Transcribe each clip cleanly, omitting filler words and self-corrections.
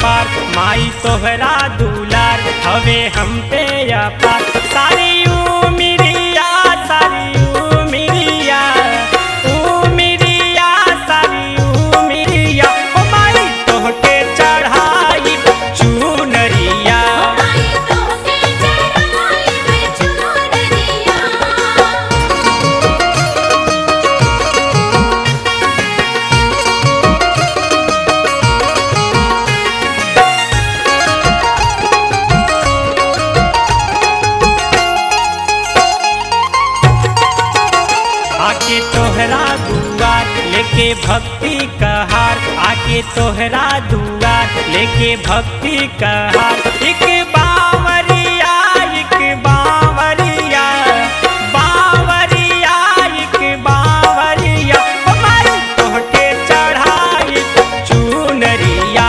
अपार माई तोहरा दुलार हवे हम पे अपार सारी उमिरिया सारी उमिरिया उमिरिया सारी उमिरिया ओ माई तोहके चढ़ाई चुनरिया आके तोहरा दुआर लेके भक्ति का हार आके तोहरा दुआर लेके भक्ति का हार एक बावरिया एक बावरिया बावरिया एक बावरिया ओ माई तोहके चढ़ाई चुनरिया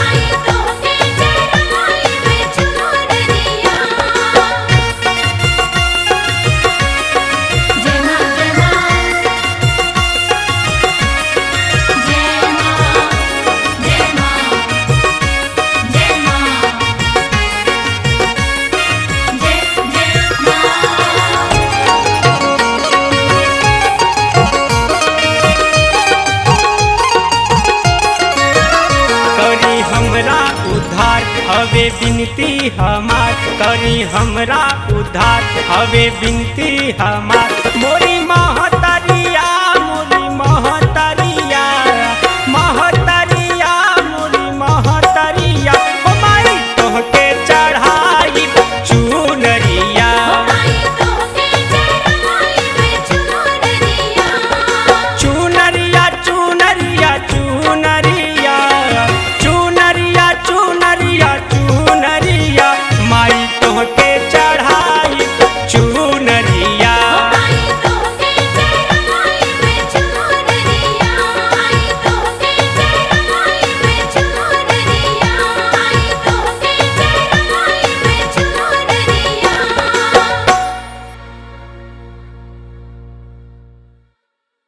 हवे बिनती हमार करी हमरा उद्धार हवे बिनती हमार